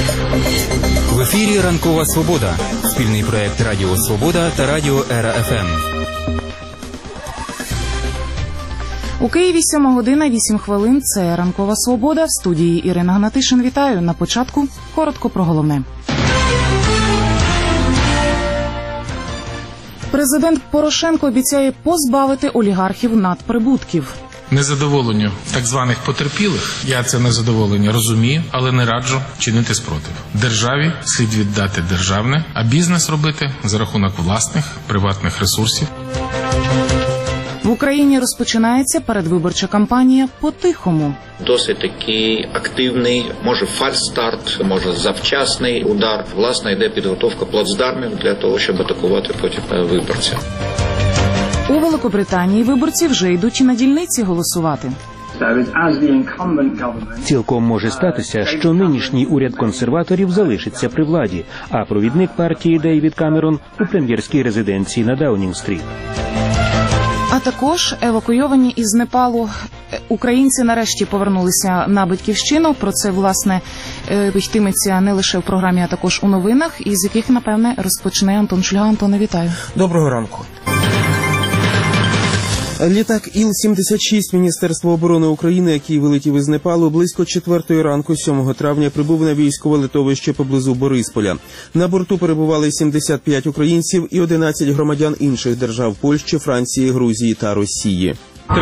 В ефірі «Ранкова Свобода» – спільний проєкт Радіо Свобода та Радіо Ера ФМ. У Києві 7 година 8 хвилин. Це «Ранкова Свобода». В студії Ірина Гнатишин. Вітаю. На початку коротко про головне. Президент Порошенко обіцяє позбавити олігархів надприбутків. Незадоволенню так званих потерпілих, я це незадоволення розумію, але не раджу чинити спротив. Державі слід віддати державне, а бізнес робити за рахунок власних, приватних ресурсів. В Україні розпочинається передвиборча кампанія по-тихому. Досить такий активний, може фальстарт, може завчасний удар. Власне, йде підготовка плацдармів для того, щоб атакувати потім виборців. У Великобританії виборці вже йдуть на дільниці голосувати. Цілком може статися, що нинішній уряд консерваторів залишиться при владі, а провідник партії Дейвід Камерон у прем'єрській резиденції на Даунінг-стріт. А також евакуйовані із Непалу українці нарешті повернулися на батьківщину. Про це, власне, йтиметься не лише в програмі, а також у новинах, із яких, напевне, розпочне Антон Шульга. Антоне, вітаю. Доброго ранку. Літак Іл-76 Міністерства оборони України, який вилетів із Непалу, близько 4 ранку 7 травня прибув на військове литовище поблизу Борисполя. На борту перебували 75 українців і 11 громадян інших держав – Польщі, Франції, Грузії та Росії.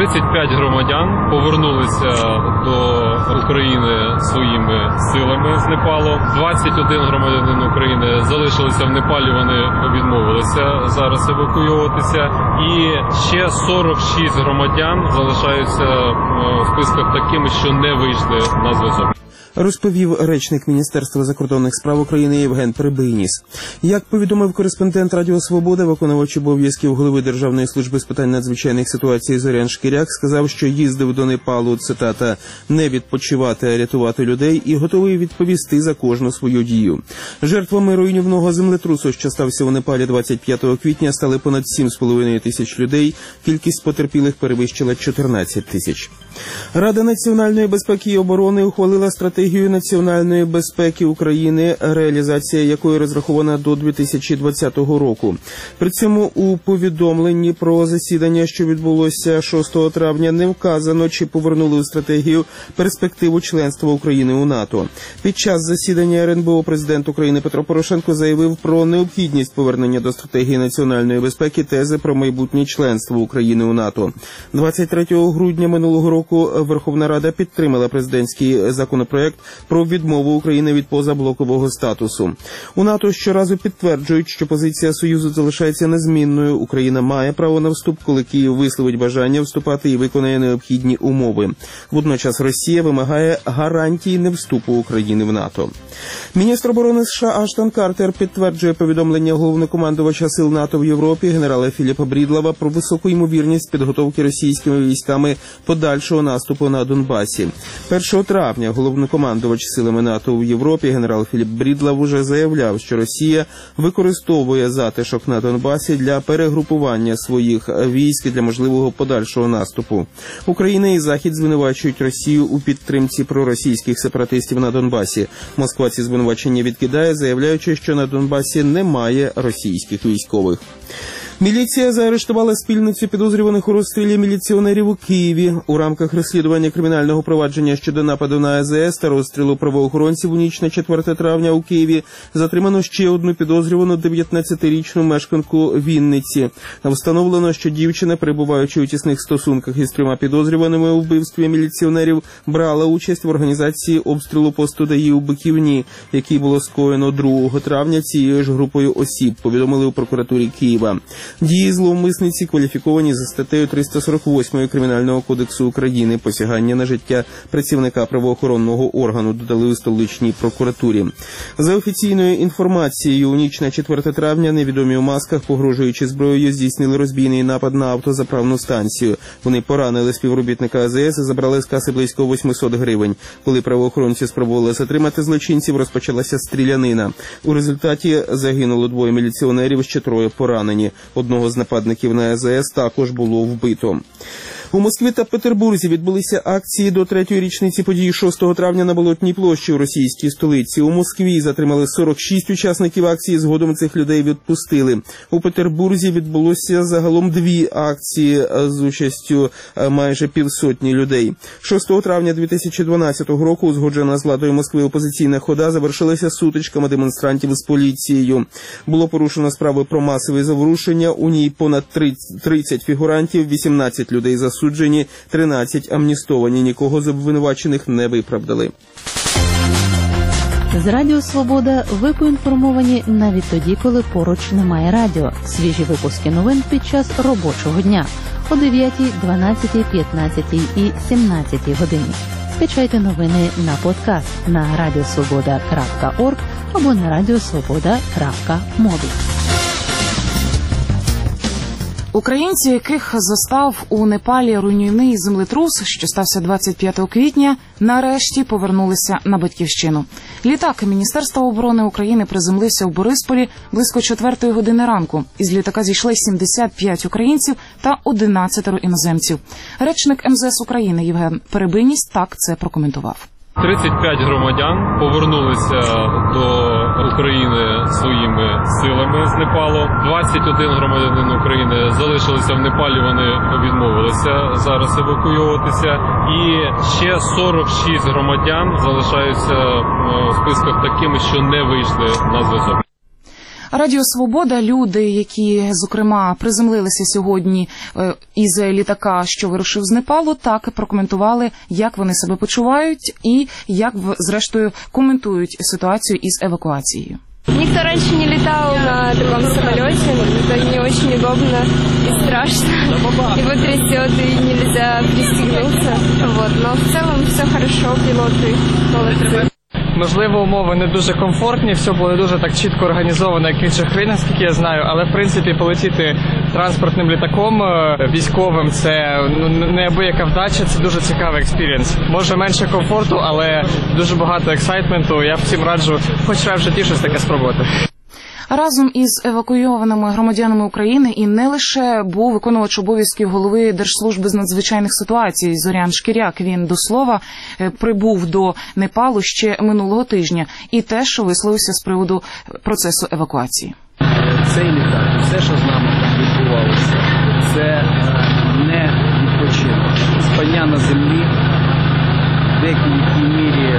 35 громадян повернулися до України своїми силами з Непалу. 21 громадянин України залишилися в Непалі, вони відмовилися зараз евакуюватися. І ще 46 громадян залишаються в списках такими, що не вийшли на зв'язок. Розповів речник Міністерства закордонних справ України Євген Прибийніс. Як повідомив кореспондент Радіо Свобода, виконувач обов'язків голови Державної служби з питань надзвичайних ситуацій Зорян Шкіряк сказав, що їздив до Непалу, цитата, «не відпочивати, а рятувати людей» і готовий відповісти за кожну свою дію. Жертвами руйнівного землетрусу, що стався у Непалі 25 квітня, стали понад 7,5 тисяч людей. Кількість потерпілих перевищила 14 тисяч. Рада національної безпеки і оборони ухвалила стратегію національної безпеки України, реалізація якої розрахована до 2020 року. При цьому у повідомленні про засідання, що відбулося 6 травня, не вказано, чи повернули у стратегію перспективу членства України у НАТО. Під час засідання РНБО президент України Петро Порошенко заявив про необхідність повернення до стратегії національної безпеки тези про майбутнє членство України у НАТО. 23 грудня минулого року Верховна Рада підтримала президентський законопроект про відмову України від позаблокового статусу. У НАТО щоразу підтверджують, що позиція Союзу залишається незмінною. Україна має право на вступ, коли Київ висловить бажання вступати і виконає необхідні умови. Водночас Росія вимагає гарантій невступу України в НАТО. Міністр оборони США Аштон Картер підтверджує повідомлення головнокомандувача сил НАТО в Європі генерала Філіпа Брідлава про високу ймовірність підготовки російськими військами подальшого наступу на Донбасі. 1 травня головнокомандувач силами НАТО в Європі генерал Філіп Брідлав уже заявляв, що Росія використовує затишок на Донбасі для перегрупування своїх військ для можливого подальшого наступу. Україна і Захід звинувачують Росію у підтримці проросійських сепаратистів на Донбасі. Москва ці звинувачення відкидає, заявляючи, що на Донбасі немає російських військових. Міліція заарештувала спільницю підозрюваних у розстрілі міліціонерів у Києві. У рамках розслідування кримінального провадження щодо нападу на АЗС та розстрілу правоохоронців у ніч на 4 травня у Києві затримано ще одну підозрювану 19-річну мешканку Вінниці. Встановлено, що дівчина, перебуваючи у тісних стосунках із 3 підозрюваними у вбивстві міліціонерів, брала участь в організації обстрілу посту ДАІ у Биківні, який було скоєно 2 травня цією ж групою осіб, повідомили у прокуратурі Києва. Дії зловмисниці кваліфіковані за статтею 348 Кримінального кодексу України «Посягання на життя працівника правоохоронного органу», додали у столичній прокуратурі. За офіційною інформацією, у ніч на 4 травня невідомі у масках, погрожуючи зброєю, здійснили розбійний напад на автозаправну станцію. Вони поранили співробітника АЗС і забрали з каси близько 800 гривень. Коли правоохоронці спробували затримати злочинців, розпочалася стрілянина. У результаті загинуло 2 міліціонерів, ще 3 поранені. Одного з нападників на АЗС також було вбито. У Москві та Петербурзі відбулися акції до 3-ї річниці події 6 травня на Болотній площі у російській столиці. У Москві затримали 46 учасників акції, згодом цих людей відпустили. У Петербурзі відбулося загалом 2 акції з участю майже півсотні людей. 6 травня 2012 року узгоджена з владою Москви опозиційна хода завершилася сутичками демонстрантів з поліцією. Було порушено справи про масові заворушення, у ній понад 30 фігурантів, 18 людей засуджені, 13 амністовані. Нікого з обвинувачених не виправдали. З Радіо Свобода ви поінформовані навіть тоді, коли поруч немає радіо. Свіжі випуски новин під час робочого дня о 9, 12, 15 і 17 годині. Скачайте новини на подкаст на radiosvoboda.org або на radiosvoboda.mobi. Українці, яких застав у Непалі руйнівний землетрус, що стався 25 квітня, нарешті повернулися на батьківщину. Літак Міністерства оборони України приземлився у Борисполі близько 4 години ранку. Із літака зійшли 75 українців та 11 іноземців. Речник МЗС України Євген Перебийніс так це прокоментував. 35 громадян повернулися до України своїми силами з Непалу. 21 громадянин України залишилися в Непалі, вони відмовилися зараз евакуюватися. І ще 46 громадян залишаються в списках такими, що не вийшли на зв'язок. Радіо «Свобода», люди, які, зокрема, приземлилися сьогодні із літака, що вирушив з Непалу, так прокоментували, як вони себе почувають і як, зрештою, коментують ситуацію із евакуацією. Никто раньше не летал на таком самолете, это не очень удобно и страшно. Его трясет, и нельзя пристегнуться. Но в целом все хорошо, пилоты молодцы. Можливо, умови не дуже комфортні, все було дуже так чітко організовано, як в інших країнах, наскільки я знаю, але в принципі полетіти транспортним літаком військовим – це неабияка вдача, це дуже цікавий експірієнс. Може менше комфорту, але дуже багато ексайтменту, я всім раджу хоч раз в житті щось таке спробувати. Разом із евакуйованими громадянами України і не лише був виконувач обов'язків голови Держслужби з надзвичайних ситуацій Зорян Шкіряк. Він, до слова, прибув до Непалу ще минулого тижня і теж висловився з приводу процесу евакуації. Цей літак, все, що з нами відбувалося, це не відпочинок. Спання на землі, в деякій мірі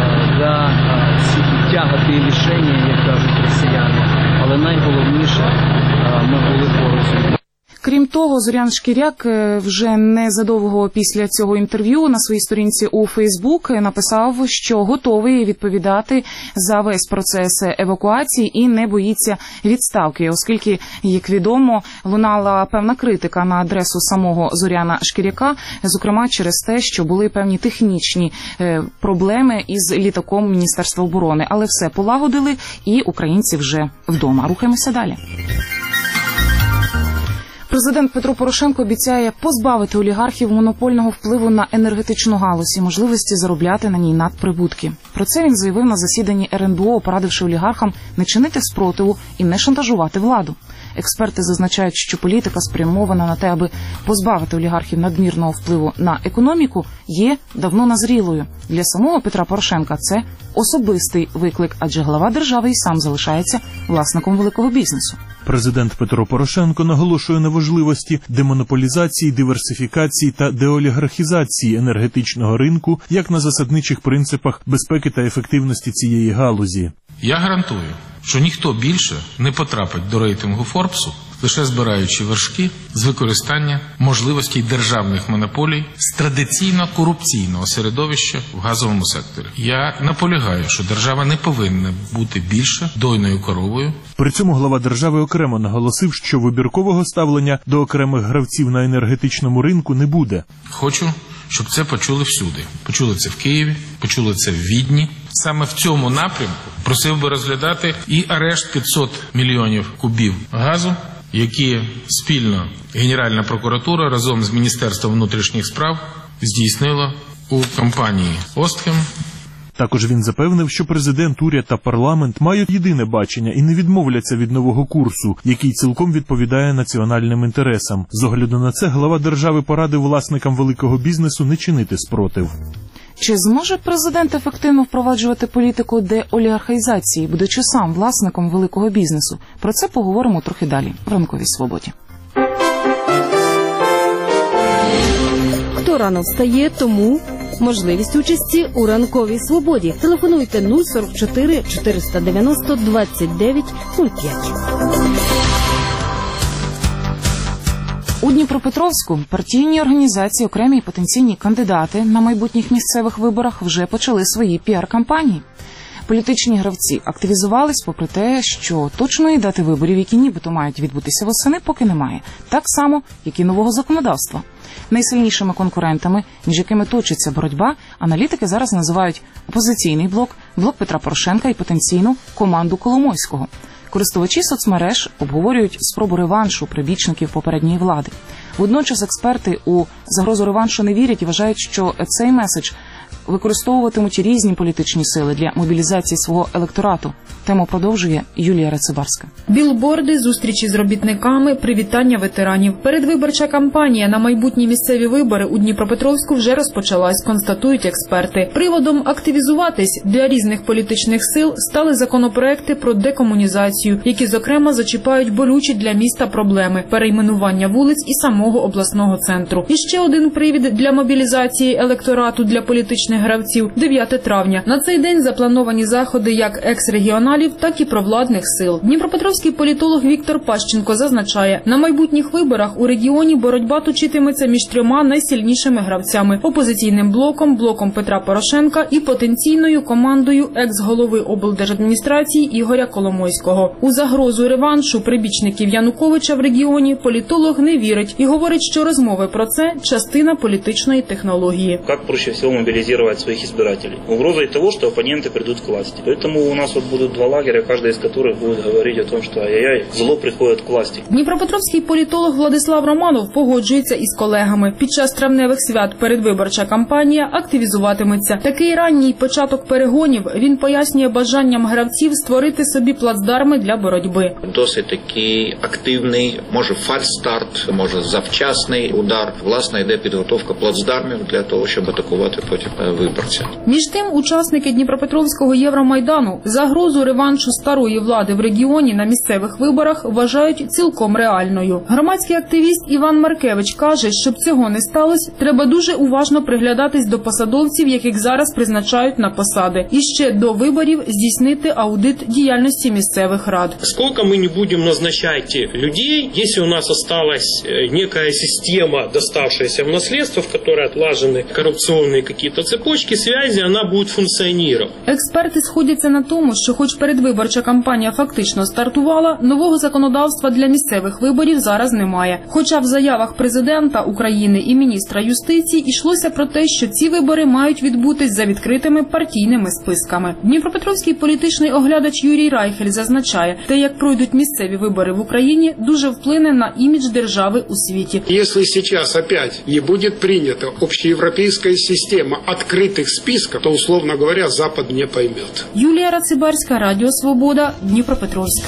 тягати рішення, як кажуть росіяни. Але найголовніше, ми були поруч. Крім того, Зорян Шкіряк вже незадовго після цього інтерв'ю на своїй сторінці у Фейсбук написав, що готовий відповідати за весь процес евакуації і не боїться відставки, оскільки, як відомо, лунала певна критика на адресу самого Зоряна Шкіряка, зокрема через те, що були певні технічні проблеми із літаком Міністерства оборони. Але все полагодили і українці вже вдома. Рухаємося далі. Президент Петро Порошенко обіцяє позбавити олігархів монопольного впливу на енергетичну галузь і можливості заробляти на ній надприбутки. Про це він заявив на засіданні РНБО, порадивши олігархам не чинити спротиву і не шантажувати владу. Експерти зазначають, що політика, спрямована на те, аби позбавити олігархів надмірного впливу на економіку, є давно назрілою. Для самого Петра Порошенка це особистий виклик, адже глава держави і сам залишається власником великого бізнесу. Президент Петро Порошенко наголошує на важливості демонополізації, диверсифікації та деолігархізації енергетичного ринку як на засадничих принципах безпеки та ефективності цієї галузі. Я гарантую, що ніхто більше не потрапить до рейтингу Форбсу, лише збираючи вершки з використання можливостей державних монополій з традиційно корупційного середовища в газовому секторі. Я наполягаю, що держава не повинна бути більше дойною коровою. При цьому глава держави окремо наголосив, що вибіркового ставлення до окремих гравців на енергетичному ринку не буде. Хочу, щоб це почули всюди. Почули це в Києві, почули це в Відні. Саме в цьому напрямку просив би розглядати і арешт 500 мільйонів кубів газу, які спільно Генеральна прокуратура разом з Міністерством внутрішніх справ здійснила у компанії «Остхем» Також він запевнив, що президент, уряд та парламент мають єдине бачення і не відмовляться від нового курсу, який цілком відповідає національним інтересам. З огляду на це глава держави порадив власникам великого бізнесу не чинити спротив. Чи зможе президент ефективно впроваджувати політику деолігархізації, будучи сам власником великого бізнесу? Про це поговоримо трохи далі в «Ранковій свободі». Хто рано встає, тому можливість участі у «Ранковій свободі». Телефонуйте 044 490 29 05. У Дніпропетровську партійні організації, окремі і потенційні кандидати на майбутніх місцевих виборах вже почали свої піар-кампанії. Політичні гравці активізувались, попри те, що точної дати виборів, які нібито мають відбутися восени, поки немає. Так само, як і нового законодавства. Найсильнішими конкурентами, між якими точиться боротьба, аналітики зараз називають опозиційний блок, блок Петра Порошенка і потенційну команду Коломойського. Користувачі соцмереж обговорюють спробу реваншу прибічників попередньої влади. Водночас експерти у загрозу реваншу не вірять і вважають, що цей меседж використовуватимуть різні політичні сили для мобілізації свого електорату. Тему продовжує Юлія Рацибарська. Білборди, зустрічі з робітниками, привітання ветеранів. Передвиборча кампанія на майбутні місцеві вибори у Дніпропетровську вже розпочалась, констатують експерти. Приводом активізуватись для різних політичних сил стали законопроекти про декомунізацію, які, зокрема, зачіпають болючі для міста проблеми – перейменування вулиць і самого обласного центру. І ще один привід для мобілізації електорату для політичних гравців – 9 травня. На цей день заплановані заходи як екс-регіоналів, так і провладних сил. Дніпропетровський політолог Віктор Пащенко зазначає, на майбутніх виборах у регіоні боротьба точитиметься між трьома найсильнішими гравцями – опозиційним блоком, блоком Петра Порошенка і потенційною командою екс-голови облдержадміністрації Ігоря Коломойського. У загрозу реваншу прибічників Януковича в регіоні політолог не вірить і говорить, що розмови про це – частина політичної технології. Як проще всього мобілізувати своїх избирателей? Угрозой того, що опоненти прийдуть к власти. Тому у нас будуть два лагеря, каждый из которых будет говорить о том, что ай-яй-яй, зло приходит к власти. Дніпропетровський політолог Владислав Романов погоджується із колегами. Під час травневих свят передвиборча кампанія активізуватиметься. Такий ранній початок перегонів він пояснює бажанням гравців створити собі плацдарми для боротьби. Досить такий активний, може фальстарт, може завчасний удар. Власне, йде підготовка плацдармів для того, щоб атакувати потім виборця. Між тим, учасники Дніпропетровського Євромайдану загрозу реваншу старої влади в регіоні на місцевих виборах вважають цілком реальною. Громадський активіст Іван Маркевич каже, щоб цього не сталося, треба дуже уважно приглядатись до посадовців, яких зараз призначають на посади. І ще до виборів здійснити аудит діяльності місцевих рад. Скільки ми не будемо назначати людей, якщо у нас осталась некая система, доставшаяся в наследство, в которой отлажены коррупционные какие-то цепочки связи, вона буде функціонувати. Експерти сходяться на тому, що хоч передвиборча кампанія фактично стартувала, нового законодавства для місцевих виборів зараз немає. Хоча в заявах президента України і міністра юстиції йшлося про те, що ці вибори мають відбутись за відкритими партійними списками. Дніпропетровський політичний оглядач Юрій Райхель зазначає, те, як пройдуть місцеві вибори в Україні, дуже вплине на імідж держави у світі. Якщо зараз опять не буде прийнята общеєвропейська система відкритих списків, то, условно говоря, Запад не пойме. Юлія Рацибарська, Радіо Свобода, Дніпропетровськ.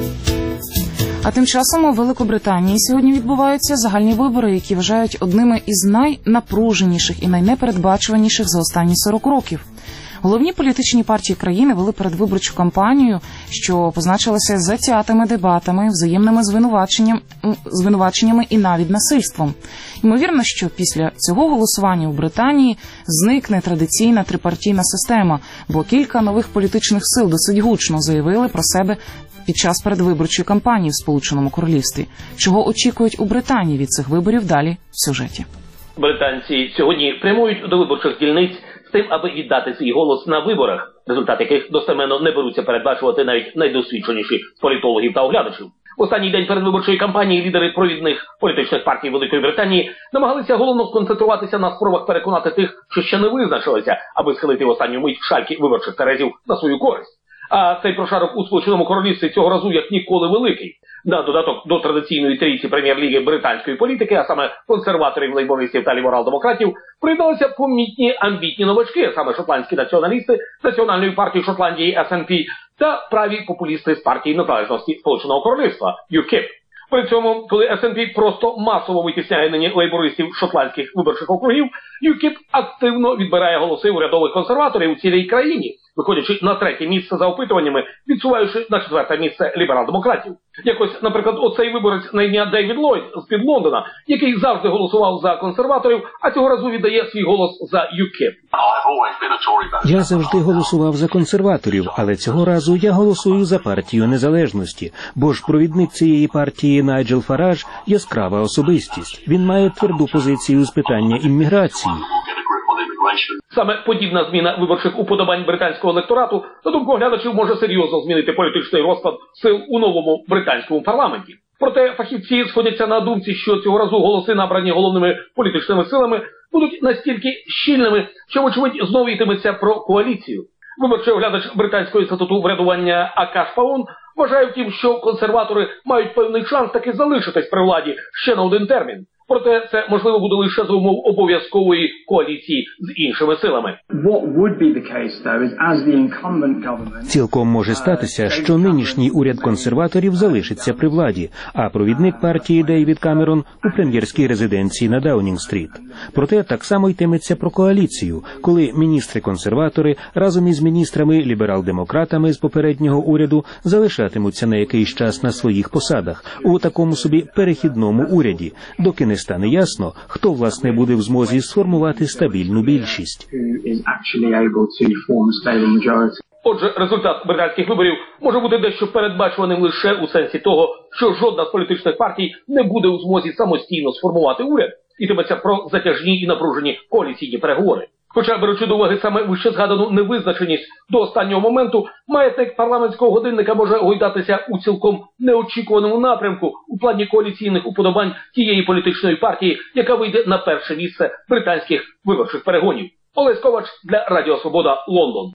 А тим часом у Великобританії сьогодні відбуваються загальні вибори, які вважають одними із найнапруженіших і найнепередбачуваніших за останні 40 років. Головні політичні партії країни вели передвиборчу кампанію, що позначилася затятими дебатами, взаємними звинуваченнями і навіть насильством. Ймовірно, що після цього голосування у Британії зникне традиційна трипартійна система, бо кілька нових політичних сил досить гучно заявили про себе під час передвиборчої кампанії в Сполученому Королівстві. Чого очікують у Британії від цих виборів, далі в сюжеті. Британці сьогодні прямують до виборчих дільниць з тим, аби віддати свій голос на виборах, результат яких достеменно не беруться передбачувати навіть найдосвідченіші з політологів та оглядачів. В останній день передвиборчої кампанії лідери провідних політичних партій Великої Британії намагалися головно сконцентруватися на спробах переконати тих, що ще не визначилися, аби схилити в останню мить шальки виборчих терезів на свою користь. А цей прошарок у Сполученому Королівстві цього разу як ніколи великий. На додаток до традиційної трійці прем'єр-ліги британської політики, а саме консерваторів, лейбористів та ліберал-демократів, приєдналися помітні амбітні новачки, а саме шотландські націоналісти з Національної партії Шотландії СНП та праві популісти з партії незалежності Сполученого Королівства ЮКІП. При цьому, коли СНП просто масово витісняє нині лейбористів шотландських виборчих округів, ЮКІП активно відбирає голоси урядових консерваторів у цілій країні, виходячи на третє місце за опитуваннями, відсуваючи на четверте місце ліберал-демократів. Якось, наприклад, оцей виборець на ім'я Дейвід Ллойд з-під Лондона, який завжди голосував за консерваторів, а цього разу віддає свій голос за ЮКІП. Я завжди голосував за консерваторів, але цього разу я голосую за партію Незалежності, бо ж провідник цієї партії Найджел Фараж – яскрава особистість. Він має тверду позицію з питання імміграції. Саме подібна зміна виборчих уподобань британського електорату, на думку оглядачів, може серйозно змінити політичний розклад сил у новому британському парламенті. Проте фахівці сходяться на думці, що цього разу голоси, набрані головними політичними силами, будуть настільки щільними, що, вочевидь, знову йтиметься про коаліцію. Виборчий оглядач британського інституту врядування Акаш Паун вважає втім, що консерватори мають певний шанс таки залишитись при владі ще на один термін. Проте це можливо буде лише за умов обов'язкової коаліції з іншими силами. Цілком може статися, що нинішній уряд консерваторів залишиться при владі, а провідник партії Дейвід Камерон у прем'єрській резиденції на Даунінг-стріт. Проте так само йтиметься про коаліцію, коли міністри-консерватори разом із міністрами ліберал-демократами з попереднього уряду залишатимуться на якийсь час на своїх посадах у такому собі перехідному уряді, доки не стане ясно, хто, власне, буде в змозі сформувати стабільну більшість. Отже, результат британських виборів може бути дещо передбачуваним лише у сенсі того, що жодна з політичних партій не буде у змозі самостійно сформувати уряд. Йтиметься про затяжні і напружені коаліційні переговори. Хоча, беручи до уваги саме вище згадану невизначеність до останнього моменту, маятник парламентського годинника може гойдатися у цілком неочікуваному напрямку у плані коаліційних уподобань тієї політичної партії, яка вийде на перше місце британських виборчих перегонів. Олесь Ковач для Радіо Свобода, Лондон.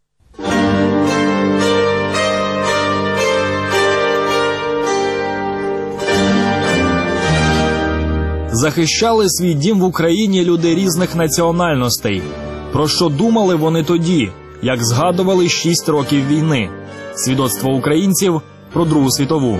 Захищали свій дім в Україні люди різних національностей. Про що думали вони тоді, як згадували 6 років війни? Свідоцтво українців про Другу світову.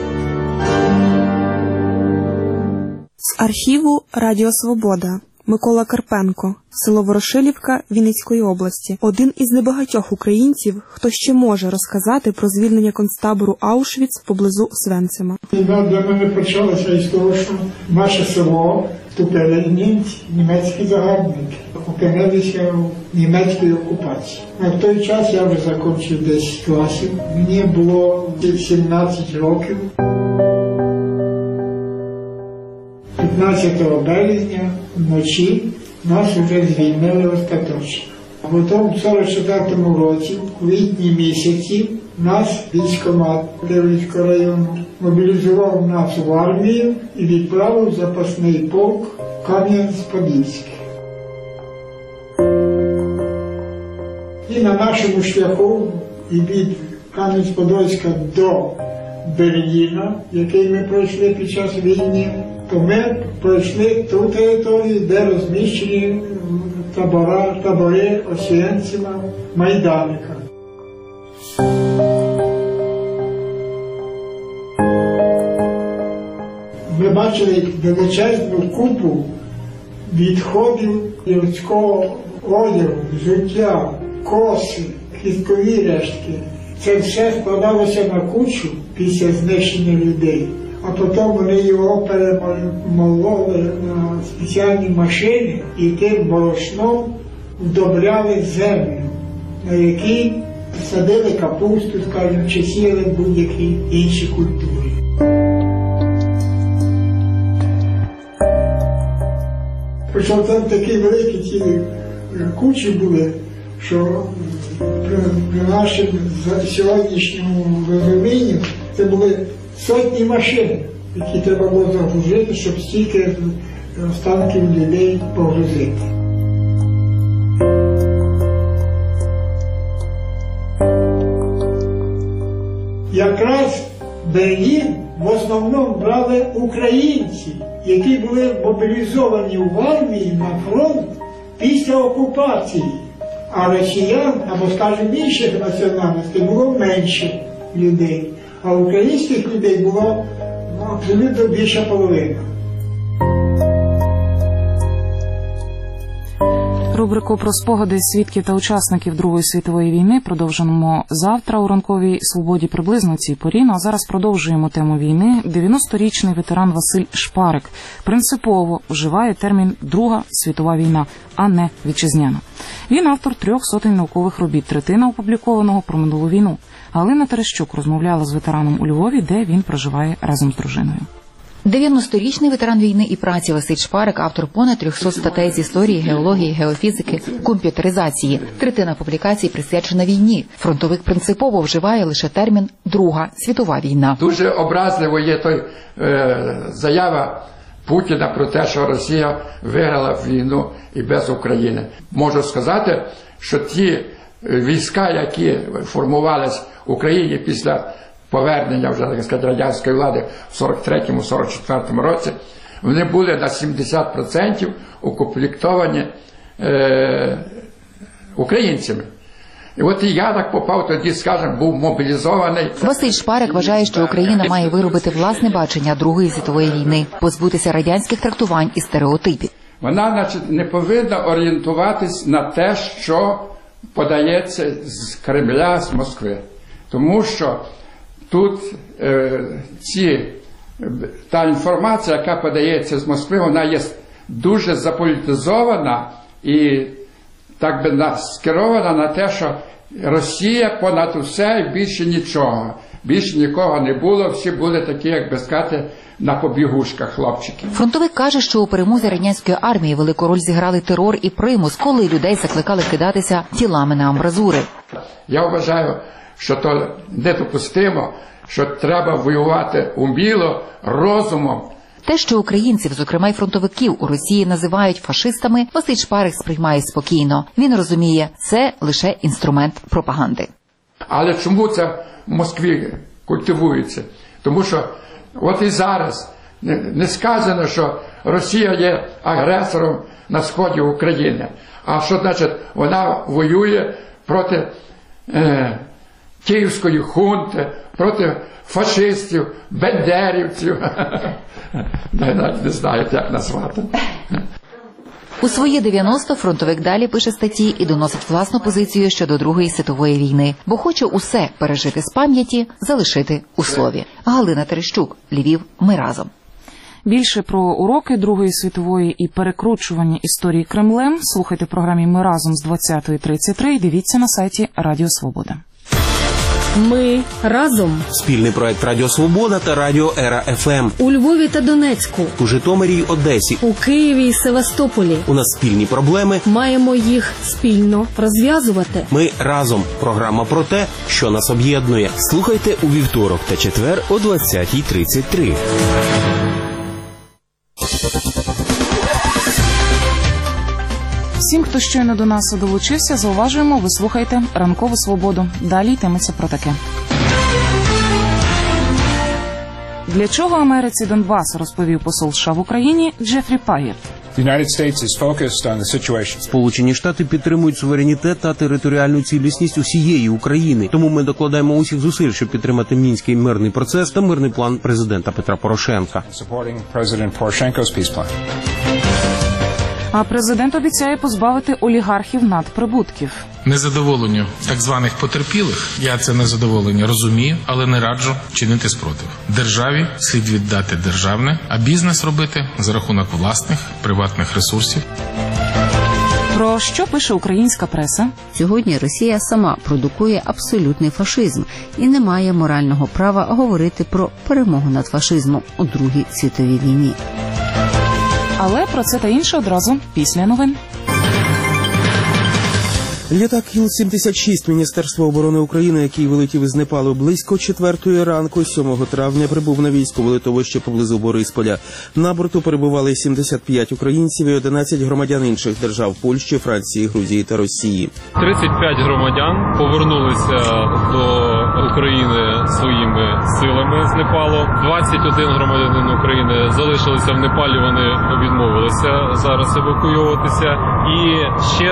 З архіву Радіо Свобода. Микола Карпенко, село Ворошилівка Вінницької області. Один із небагатьох українців, хто ще може розказати про звільнення концтабору Аушвіц поблизу Освенцима. Війна для мене почалася із того, що наше село вступили німці, німецькі загарбники, опинилися в німецькій окупації. А в той час я вже закінчив 10 класів, мені було 17 років. 15 березня вночі нас вже звільнили остаточно. А потім в 44-му році, у квітні місяці, нас військкомат Київського району мобілізував нас в армію і відправив в запасний полк Кам'янець-Подільський. І на нашому шляху і від Кам'янець-Подільська до Берліна, який ми пройшли під час війни, то ми пройшли ту територію, де розміщені табори Освенцима, Майданика. Ми бачили величезну купу відходів людського одягу, взуття, коси, кісткові рештки. Це все складалося на кучу після знищення людей. А потім вони його перемололи на спеціальні машини і тим борошном вдобряли землю, на якій садили капусту, скажімо, чи сіяли будь-які інші культури. Причому там такі великі ці кучі були, що при нашому сьогоднішньому розумінню це були сотні машин, які треба було загрузити, щоб стільки останків людей погрузити. якраз Берлін в основному брали українці, які були мобілізовані в армії на фронт після окупації. А росіян, або, скажімо, інших національностей було менше людей. А українських людей було абсолютно більша половина. Рубрику про спогади свідків та учасників Другої світової війни продовжимо завтра у ранковій свободі приблизно цій порі. Ну, а зараз продовжуємо тему війни. 90-річний ветеран Василь Шпарик принципово вживає термін «Друга світова війна», а не «вітчизняна». Він автор 300 наукових робіт, третина опублікованого про минулу війну. Галина Терещук розмовляла з ветераном у Львові, де він проживає разом з дружиною. 90-річний ветеран війни і праці Василь Шпарик – автор понад 300 статей з історії, геології, геофізики, комп'ютеризації. Третина публікацій присвячена війні. Фронтовик принципово вживає лише термін «Друга світова війна». Дуже образливо є той заява Путіна про те, що Росія виграла війну і без України. Можу сказати, що ті війська, які формувались в Україні після повернення вже, так сказати, радянської влади в 43-44 році, вони були на 70% укомплектовані українцями. І от і я так попав тоді, скажімо, був мобілізований. Василь Шпарик вважає, що Україна має виробити власне бачення Другої світової війни, позбутися радянських трактувань і стереотипів. Вона, значить, не повинна орієнтуватись на те, що подається з Кремля, з Москви. Тому що тут та інформація, яка подається з Москви, вона є дуже заполітизована і так би скерована на те, що Росія понад усе і більше нічого. Більше нікого не було, всі були такі, як би сказати, на побігушках хлопчики. Фронтовик каже, що у перемозі радянської армії велику роль зіграли терор і примус, коли людей закликали кидатися тілами на амбразури. Я вважаю, що то недопустимо, що треба воювати уміло, розумом. Те, що українців, зокрема й фронтовиків, у Росії називають фашистами, Василь Шпарик сприймає спокійно. Він розуміє, це лише інструмент пропаганди. Але чому це в Москві культивується? Тому що от і зараз не сказано, що Росія є агресором на сході України. А що значить, вона воює проти київської хунти, проти фашистів, бендерівців. Не знаю, як назвати. У свої 90 фронтовик далі пише статті і доносить власну позицію щодо Другої світової війни, бо хоче усе пережити з пам'яті, залишити у слові. Галина Терещук, Львів, ми разом. Більше про уроки Другої світової і перекручування історії Кремлем слухайте в програмі «Ми разом» з 20:33 і дивіться на сайті Радіо Свобода. Ми разом. Спільний проект Радіо Свобода та Радіо Ера ФМ. У Львові та Донецьку. У Житомирі й Одесі. У Києві і Севастополі. У нас спільні проблеми. Маємо їх спільно розв'язувати. Ми разом. Програма про те, що нас об'єднує. Слухайте у вівторок та четвер о 20:33. Всім, хто щойно до нас долучився, зауважуємо, ви слухаєте «Ранкову свободу». Далі йтиметься про таке. Для чого Америці Донбас, розповів посол США в Україні Джефрі Пайєрт. Сполучені Штати підтримують суверенітет та територіальну цілісність усієї України. Тому ми докладаємо усіх зусиль, щоб підтримати мінський мирний процес та мирний план президента Петра Порошенка. А президент обіцяє позбавити олігархів надприбутків. Незадоволенню так званих потерпілих, я це незадоволення розумію, але не раджу чинити спротив. Державі слід віддати державне, а бізнес робити за рахунок власних приватних ресурсів. Про що пише українська преса? Сьогодні Росія сама продукує абсолютний фашизм і не має морального права говорити про перемогу над фашизмом у Другій світовій війні. Але про це та інше одразу після новин. Літак Іл-76 Міністерства оборони України, який вилетів із Непалу близько 4 ранку 7 травня, прибув на військове литовище поблизу Борисполя. На борту перебували 75 українців і 11 громадян інших держав – Польщі, Франції, Грузії та Росії. 35 громадян повернулися до України своїми силами з Непалу. 21 громадянин України залишилися в Непалі, вони відмовилися зараз евакуюватися. І ще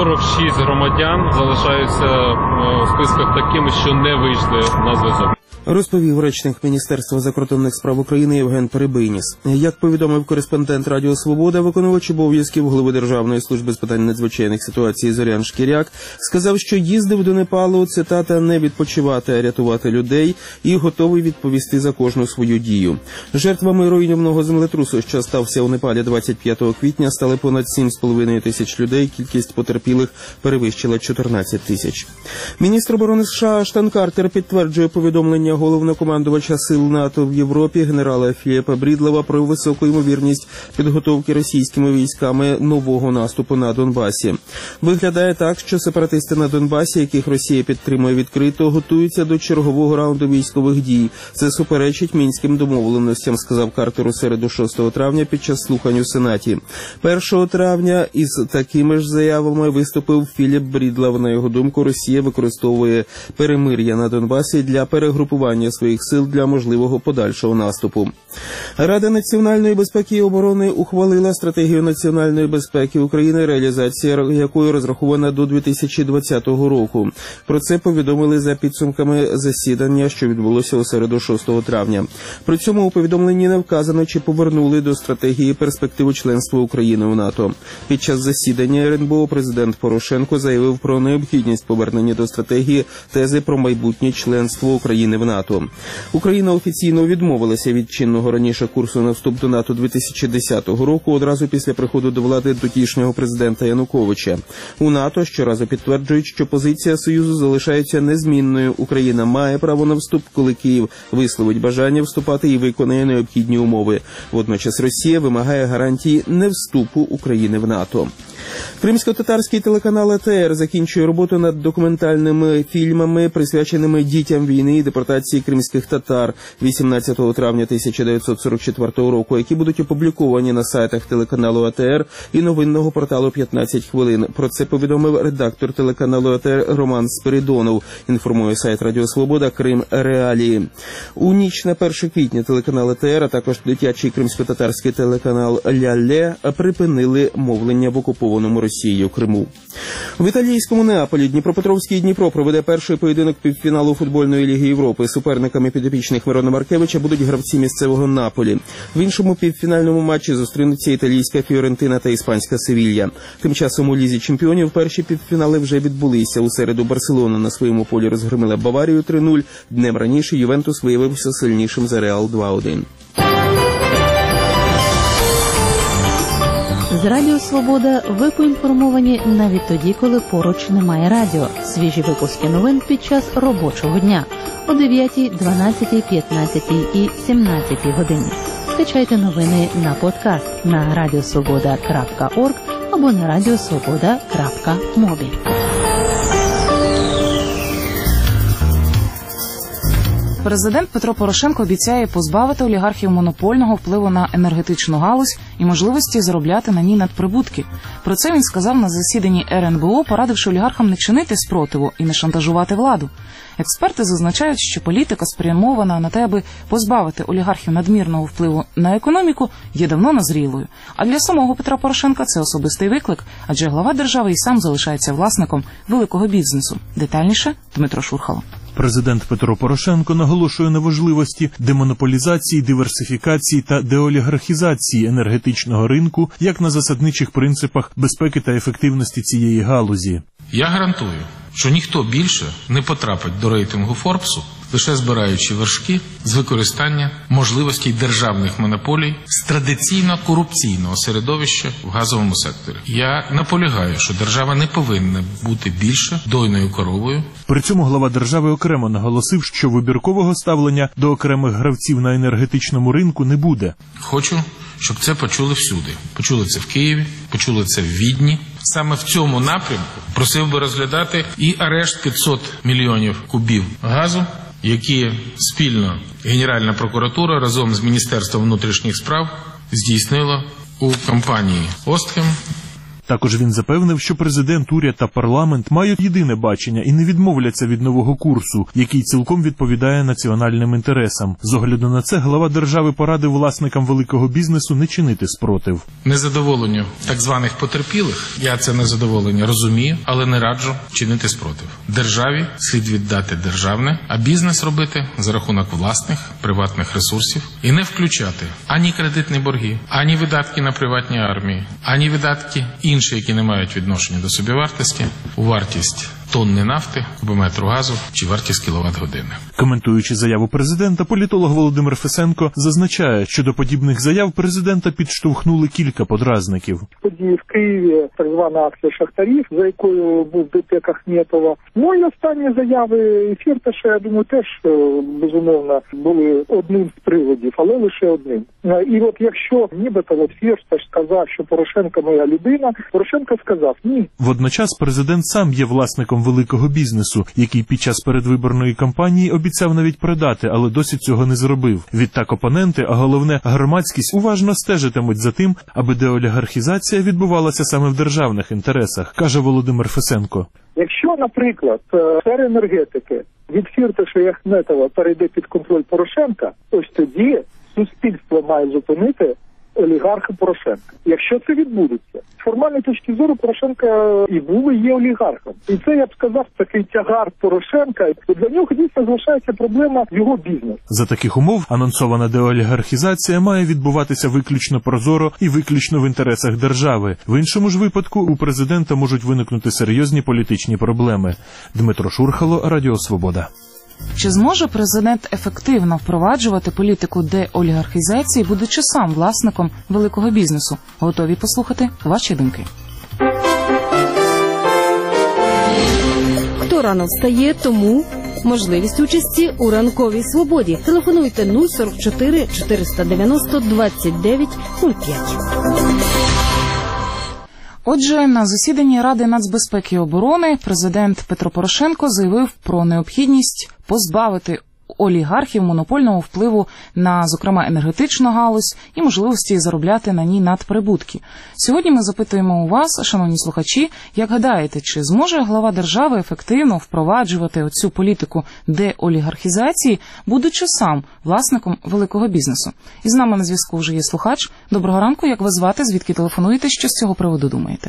46 громадян залишаються в списках такими, що не вийшли на зв'язок. Розповів речник Міністерства закордонних справ України Євген Перебийніс. Як повідомив кореспондент Радіо Свобода, виконувач обов'язків голови Державної служби з питань надзвичайних ситуацій Зорян Шкіряк сказав, що їздив до Непалу, цитата, не відпочивати, а рятувати людей і готовий відповісти за кожну свою дію. Жертвами руйнівного землетрусу, що стався у Непалі 25 квітня, стали понад 7,5 тисяч людей, кількість потерпілих перевищила 14 тисяч. Міністр оборони США Аштон Картер підтверджує повідомлення головнокомандувача сил НАТО в Європі генерала Філіпа Брідлова про високу ймовірність підготовки російськими військами нового наступу на Донбасі. Виглядає так, що сепаратисти на Донбасі, яких Росія підтримує відкрито, готуються до чергового раунду військових дій. Це суперечить мінським домовленостям, сказав Картер у середу 6 травня під час слухань у Сенаті. 1 травня із такими ж заявами виступив Філіп Брідлов. На його думку, Росія використовує перемир'я на Донбасі для перегрупування своїх сил для можливого подальшого наступу. Рада національної безпеки і оборони ухвалила стратегію національної безпеки України, реалізація якої розрахована до 2020 року. Про це повідомили за підсумками засідання, що відбулося у середу 6 травня. При цьому у повідомленні не вказано, чи повернули до стратегії перспективу членства України у НАТО. Під час засідання РНБО президент Порошенко заявив про необхідність повернення до стратегії тези про майбутнє членство України в НАТО. Україна офіційно відмовилася від чинного раніше курсу на вступ до НАТО 2010 року, одразу після приходу до влади тодішнього президента Януковича. У НАТО щоразу підтверджують, що позиція Союзу залишається незмінною. Україна має право на вступ, коли Київ висловить бажання вступати і виконає необхідні умови. Водночас Росія вимагає гарантії невступу України в НАТО. Кримсько-татарський телеканал АТР закінчує роботу над документальними фільмами, присвяченими дітям війни і депортації кримських татар 18 травня 1944 року, які будуть опубліковані на сайтах телеканалу АТР і новинного порталу «15 хвилин». Про це повідомив редактор телеканалу АТР Роман Спиридонов, інформує сайт Радіо Свобода Крим Реалії. У ніч на 1 квітня телеканал АТР, а також дитячий кримсько-татарський телеканал Ля-Ле припинили мовлення в окупованому Росією Криму. В італійському Неаполі Дніпропетровський Дніпро проведе перший поєдинок півфіналу футбольної ліги Європи. Суперниками підопічних Мирона Маркевича будуть гравці місцевого Наполі. В іншому півфінальному матчі зустрінуться італійська Фіорентина та іспанська Севілья. Тим часом у Лізі чемпіонів перші півфінали вже відбулися. У середу Барселона на своєму полі розгромила Баварію 3-0. Днем раніше Ювентус виявився сильнішим за Реал 2-1. З Радіо Свобода ви поінформовані навіть тоді, коли поруч немає радіо. Свіжі випуски новин під час робочого дня о 9, 12, 15 і 17 годині. Скачайте новини на подкаст на radiosvoboda.org або на radiosvoboda.mobi. Президент Петро Порошенко обіцяє позбавити олігархів монопольного впливу на енергетичну галузь і можливості заробляти на ній надприбутки. Про це він сказав на засіданні РНБО, порадивши олігархам не чинити спротиву і не шантажувати владу. Експерти зазначають, що політика, спрямована на те, аби позбавити олігархів надмірного впливу на економіку, є давно назрілою. А для самого Петра Порошенка це особистий виклик, адже глава держави і сам залишається власником великого бізнесу. Детальніше Дмитро Шурхало. Президент Петро Порошенко наголошує на важливості демонополізації, диверсифікації та деолігархізації енергетичного ринку як на засадничих принципах безпеки та ефективності цієї галузі. Я гарантую, що ніхто більше не потрапить до рейтингу Форбсу, лише збираючи вершки з використання можливостей державних монополій з традиційно корупційного середовища в газовому секторі. Я наполягаю, що держава не повинна бути більше дойною коровою. При цьому глава держави окремо наголосив, що вибіркового ставлення до окремих гравців на енергетичному ринку не буде. Хочу, щоб це почули всюди. Почули це в Києві, почули це в Відні. Саме в цьому напрямку просив би розглядати і арешт 500 мільйонів кубів газу, які спільно Генеральна прокуратура разом з Міністерством внутрішніх справ здійснила у компанії «Остхем». Також він запевнив, що президент, уряд та парламент мають єдине бачення і не відмовляться від нового курсу, який цілком відповідає національним інтересам. З огляду на це глава держави порадив власникам великого бізнесу не чинити спротив. Незадоволенню так званих потерпілих, я це незадоволення розумію, але не раджу чинити спротив. Державі слід віддати державне, а бізнес робити за рахунок власних, приватних ресурсів і не включати ані кредитні борги, ані видатки на приватні армії, ані видатки інші, які не мають відношення до собівартості, у вартість тонни нафти, кубометру газу чи вартість кіловат-години. Коментуючи заяву президента, політолог Володимир Фесенко зазначає, що до подібних заяв президента підштовхнули кілька подразників. Тоді в Києві так звана акція шахтарів, за якою був ДТЕК Ахметова. Ну і останні заяви Фірташа, я думаю, теж, безумовно, були одним з приводів, але лише одним. І от якщо нібито Фірташ сказав, що Порошенко моя людина, Порошенко сказав ні. Водночас президент сам є власником великого бізнесу, який під час передвиборної кампанії обіцяв навіть продати, але досі цього не зробив. Відтак опоненти, а головне громадськість, уважно стежитимуть за тим, аби деолігархізація відбувалася саме в державних інтересах, каже Володимир Фесенко. Якщо, наприклад, сфера енергетики від Фірташа і Ахметова перейде під контроль Порошенка, ось тоді суспільство має зупинити олігарха Порошенка. Якщо це відбудеться, з формальної точки зору Порошенка і був, і є олігархом. І це, я б сказав, такий тягар Порошенка. І для нього дійсно залишається проблема його бізнесу. За таких умов анонсована деолігархізація має відбуватися виключно прозоро і виключно в інтересах держави. В іншому ж випадку у президента можуть виникнути серйозні політичні проблеми. Дмитро Шурхало, Радіо Свобода. Чи зможе президент ефективно впроваджувати політику деолігархізації, будучи сам власником великого бізнесу? Готові послухати ваші думки. Хто рано встає, тому можливість участі у ранковій свободі. Телефонуйте 044 490 29 05. Отже, на засіданні Ради нацбезпеки і оборони президент Петро Порошенко заявив про необхідність позбавити олігархів монопольного впливу на, зокрема, енергетичну галузь і можливості заробляти на ній надприбутки. Сьогодні ми запитуємо у вас, шановні слухачі, як гадаєте, чи зможе глава держави ефективно впроваджувати оцю політику деолігархізації, будучи сам власником великого бізнесу? І з нами на зв'язку вже є слухач. Доброго ранку, як вас звати, звідки телефонуєте, що з цього приводу думаєте?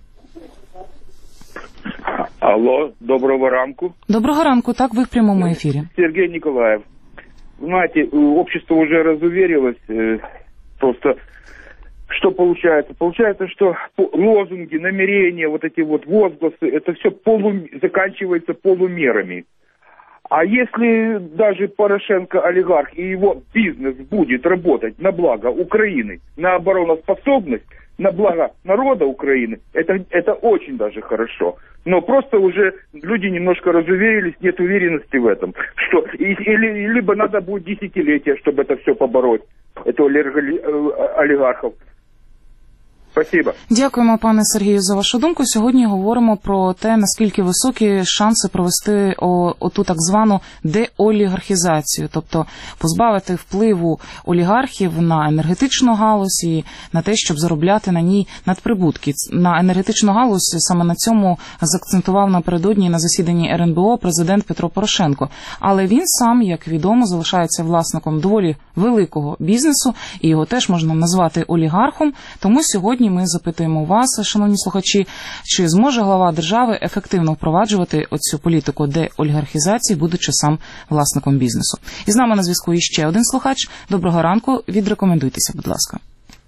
Алло, доброго ранку. Доброго ранку, так, вы в прямом эфире. Сергей Николаев. Знаете, общество уже разуверилось, просто что получается? Получается, что лозунги, намерения, вот эти вот возгласы, это все заканчивается полумерами. А если даже Порошенко олигарх и его бизнес будет работать на благо Украины, на обороноспособность, на благо народа Украины, это очень даже хорошо. Но просто уже люди немножко разуверились, нет уверенности в этом. Что, либо надо будет десятилетия, чтобы это все побороть, это олигархов. Спасибо. Дякуємо, пане Сергію, за вашу думку. Сьогодні говоримо про те, наскільки високі шанси провести оту так звану деолігархізацію, тобто позбавити впливу олігархів на енергетичну галузь і на те, щоб заробляти на ній надприбутки. На енергетичну галузь саме на цьому заакцентував напередодні на засіданні РНБО президент Петро Порошенко. Але він сам, як відомо, залишається власником доволі великого бізнесу, і його теж можна назвати олігархом. Тому сьогодні ми запитуємо вас, шановні слухачі, чи зможе глава держави ефективно впроваджувати оцю політику деолігархізації, будучи сам власником бізнесу. І з нами на зв'язку іще один слухач. Доброго ранку, відрекомендуйтеся, будь ласка.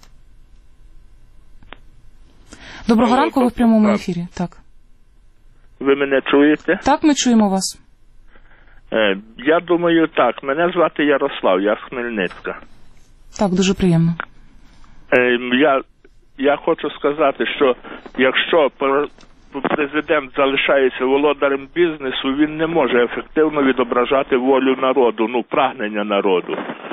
Доброго ранку, ви в прямому ефірі. Так. Ви мене чуєте? Так, ми чуємо вас. Я думаю так, мене звати Ярослав, я з Хмельницька. Так, дуже приємно. Я хочу сказати, що якщо президент залишається володарем бізнесу, він не може ефективно відображати волю народу, прагнення народу.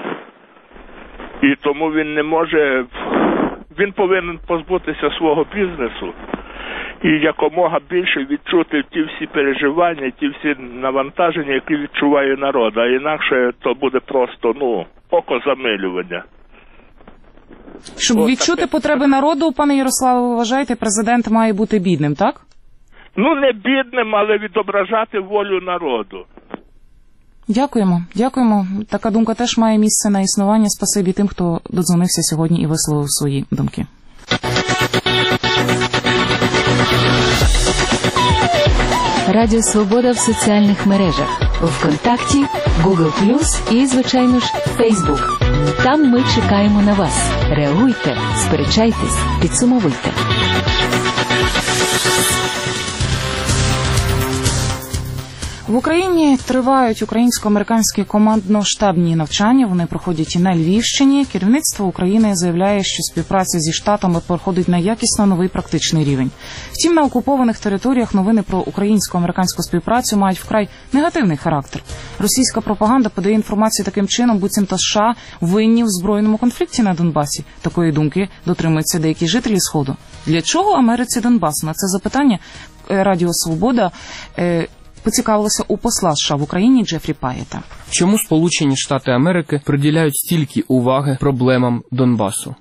І тому він не може, він повинен позбутися свого бізнесу і якомога більше відчути ті всі переживання, ті всі навантаження, які відчуває народ, а інакше то буде просто, окозамилювання. Щоб відчути потреби народу, пане Ярославе, ви вважаєте, президент має бути бідним, так? Не бідним, але відображати волю народу. Дякуємо. Така думка теж має місце на існування. Спасибі тим, хто додзвонився сьогодні і висловив свої думки. Радіо Свобода в соціальних мережах. ВКонтакті, Google+, і, звичайно ж, Facebook. Там ми чекаємо на вас. Реагуйте, сперечайтесь, підсумовуйте. В Україні тривають українсько-американські командно-штабні навчання. Вони проходять і на Львівщині. Керівництво України заявляє, що співпраця зі Штатами переходить на якісно новий практичний рівень. Втім, на окупованих територіях новини про українсько-американську співпрацю мають вкрай негативний характер. Російська пропаганда подає інформацію таким чином, буцімто США винні в збройному конфлікті на Донбасі. Такої думки дотримуються деякі жителі Сходу. Для чого Америці Донбас? На це запитання Радіо Свобода поцікавилося у посла США в Україні Джефрі Паєта. Чому Сполучені Штати Америки приділяють стільки уваги проблемам Донбасу?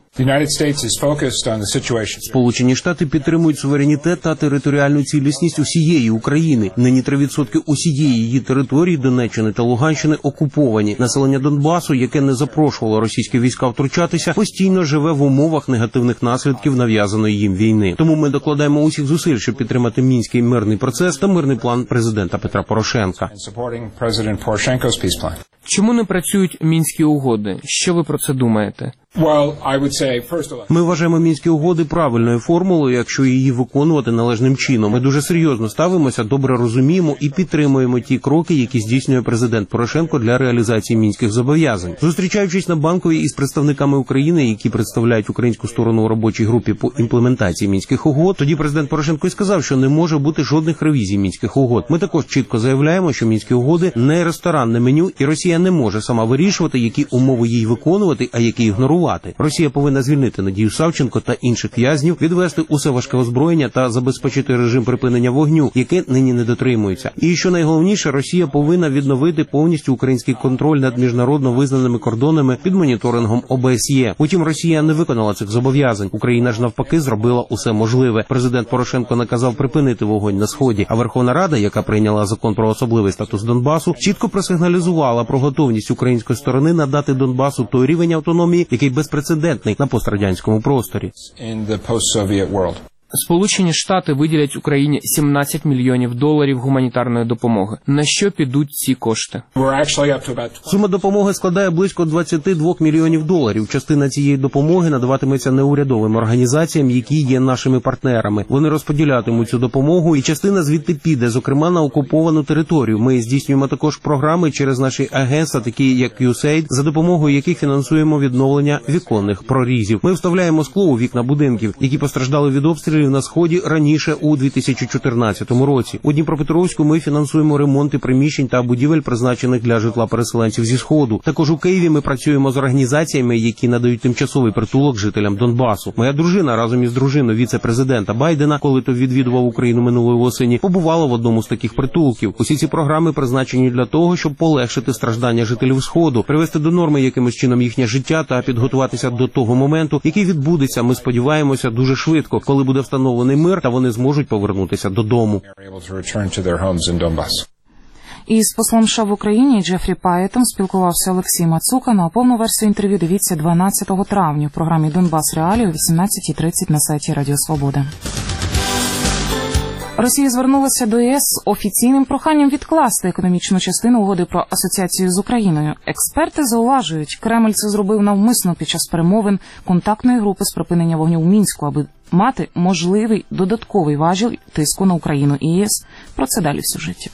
Сполучені Штати підтримують суверенітет та територіальну цілісність усієї України. Нині 3% усієї її території Донеччини та Луганщини окуповані. Населення Донбасу, яке не запрошувало російські війська втручатися, постійно живе в умовах негативних наслідків нав'язаної їм війни. Тому ми докладаємо усіх зусиль, щоб підтримати мінський мирний процес та мирний план президента Петра Порошенка. Чому не працюють мінські угоди? Що ви про це думаєте? Ми вважаємо мінські угоди правильною формулою, якщо її виконувати належним чином. Ми дуже серйозно ставимося, добре розуміємо і підтримуємо ті кроки, які здійснює президент Порошенко для реалізації мінських зобов'язань. Зустрічаючись на Банковій із представниками України, які представляють українську сторону у робочій групі по імплементації мінських угод, тоді президент Порошенко і сказав, що не може бути жодних ревізій мінських угод. Ми також чітко заявляємо, що мінські угоди не ресторанне меню, і Росія не може сама вирішувати, які умови їй виконувати, а які ігнорувати. Росія повинна звільнити Надію Савченко та інших в'язнів, відвести усе важке озброєння та забезпечити режим припинення вогню, яке нині не дотримується. І що найголовніше, Росія повинна відновити повністю український контроль над міжнародно визнаними кордонами під моніторингом ОБСЄ. Утім, Росія не виконала цих зобов'язань. Україна ж навпаки зробила усе можливе. Президент Порошенко наказав припинити вогонь на Сході, а Верховна Рада, яка прийняла закон про особливий статус Донбасу, чітко просигналізувала про готовність української сторони надати Донбасу той рівень автономії, який безпрецедентний на пострадянському просторі. Сполучені Штати виділять Україні $17 мільйонів гуманітарної допомоги. На що підуть ці кошти? Сума допомоги складає близько $22 мільйонів. Частина цієї допомоги надаватиметься неурядовим організаціям, які є нашими партнерами. Вони розподілятимуть цю допомогу, і частина звідти піде, зокрема на окуповану територію. Ми здійснюємо також програми через наші агентства, такі як USAID, за допомогою яких фінансуємо відновлення віконних прорізів. Ми вставляємо скло у вікна будинків, які постраждали від обстрілів на Сході раніше у 2014 році. У Дніпропетровську ми фінансуємо ремонти приміщень та будівель, призначених для житла переселенців зі Сходу. Також у Києві ми працюємо з організаціями, які надають тимчасовий притулок жителям Донбасу. Моя дружина разом із дружиною віце-президента Байдена, коли той відвідував Україну минулої осені, побувала в одному з таких притулків. Усі ці програми призначені для того, щоб полегшити страждання жителів Сходу, привести до норми якимось чином їхнє життя та підготуватися до того моменту, який відбудеться, ми сподіваємося, дуже швидко, коли буде встановлений мир та вони зможуть повернутися додому. Із послом США в Україні Джефрі Паєтом спілкувався Олексій Мацука. На повну версію інтерв'ю дивіться 12 травня в програмі «Донбас Реалії» о 18:30 на сайті Радіо Свобода. Росія звернулася до ЄС з офіційним проханням відкласти економічну частину угоди про асоціацію з Україною. Експерти зауважують, Кремль це зробив навмисно під час перемовин контактної групи з припинення вогню в Мінську, аби мати можливий додатковий важіль тиску на Україну і ЄС. Про це далі в сюжеті.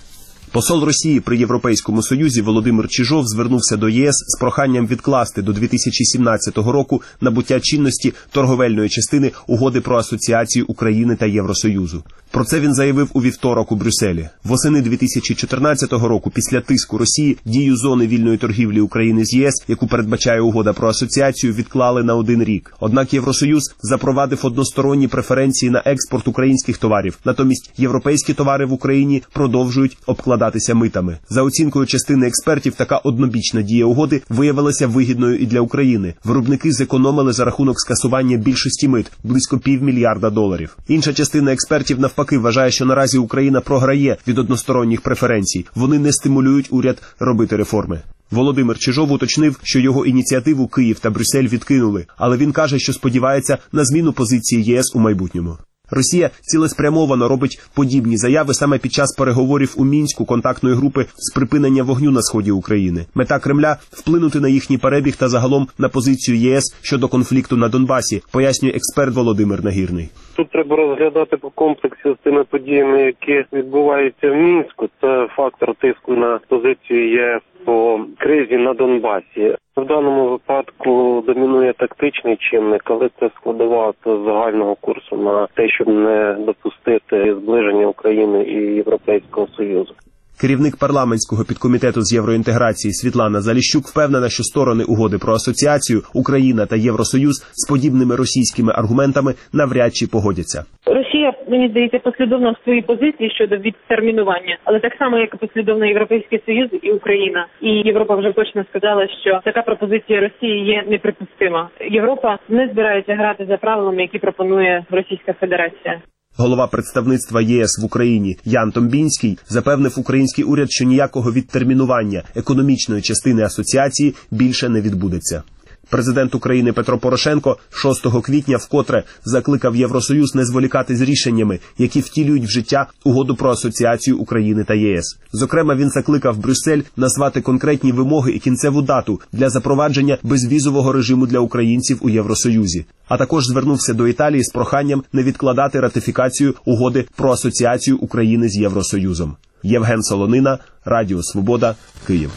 Посол Росії при Європейському Союзі Володимир Чижов звернувся до ЄС з проханням відкласти до 2017 року набуття чинності торговельної частини Угоди про асоціацію України та Євросоюзу. Про це він заявив у вівторок у Брюсселі. Восени 2014 року, після тиску Росії, дію зони вільної торгівлі України з ЄС, яку передбачає Угода про асоціацію, відклали на 1 рік. Однак Євросоюз запровадив односторонні преференції на експорт українських товарів. Натомість європейські товари в Україні продовжують обкладатися митами. За оцінкою частини експертів, така однобічна дія угоди виявилася вигідною і для України. Виробники зекономили за рахунок скасування більшості мит – близько $500 мільярда. Інша частина експертів навпаки вважає, що наразі Україна програє від односторонніх преференцій. Вони не стимулюють уряд робити реформи. Володимир Чижов уточнив, що його ініціативу Київ та Брюссель відкинули, але він каже, що сподівається на зміну позиції ЄС у майбутньому. Росія цілеспрямовано робить подібні заяви саме під час переговорів у Мінську контактної групи з припинення вогню на сході України. Мета Кремля – вплинути на їхній перебіг та загалом на позицію ЄС щодо конфлікту на Донбасі, пояснює експерт Володимир Нагірний. Тут треба розглядати по комплексі з тими подіями, які відбуваються в Мінську. Це фактор тиску на позицію ЄС по кризі на Донбасі. В даному випадку домінує тактичний чинник, але це складова загального курсу на те, щоб не допустити зближення України і Європейського Союзу. Керівник парламентського підкомітету з євроінтеграції Світлана Заліщук впевнена, що сторони угоди про асоціацію Україна та Євросоюз з подібними російськими аргументами навряд чи погодяться. Росія, мені здається, послідовна в своїй позиції щодо відтермінування, але так само, як і послідовно Європейський Союз і Україна. І Європа вже точно сказала, що така пропозиція Росії є неприпустима. Європа не збирається грати за правилами, які пропонує Російська Федерація. Голова представництва ЄС в Україні Ян Томбінський запевнив український уряд, що ніякого відтермінування економічної частини асоціації більше не відбудеться. Президент України Петро Порошенко 6 квітня вкотре закликав Євросоюз не зволікати з рішеннями, які втілюють в життя Угоду про асоціацію України та ЄС. Зокрема, він закликав Брюссель назвати конкретні вимоги і кінцеву дату для запровадження безвізового режиму для українців у Євросоюзі. А також звернувся до Італії з проханням не відкладати ратифікацію Угоди про асоціацію України з Євросоюзом. Євген Солонина, Радіо Свобода, Київ.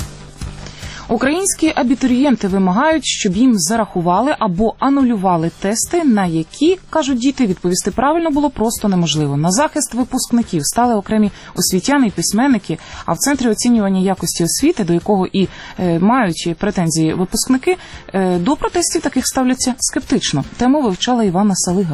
Українські абітурієнти вимагають, щоб їм зарахували або анулювали тести, на які, кажуть діти, відповісти правильно було просто неможливо. На захист випускників стали окремі освітяни і письменники, а в Центрі оцінювання якості освіти, до якого і мають претензії випускники, до протестів таких ставляться скептично. Тему вивчала Івана Салига.